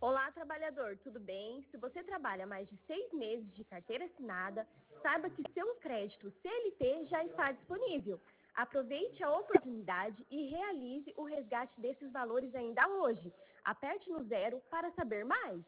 Olá, trabalhador, tudo bem? Se você trabalha mais de 6 meses de carteira assinada, saiba que seu crédito CLT já está disponível. Aproveite a oportunidade e realize o resgate desses valores ainda hoje. Aperte no 0 para saber mais.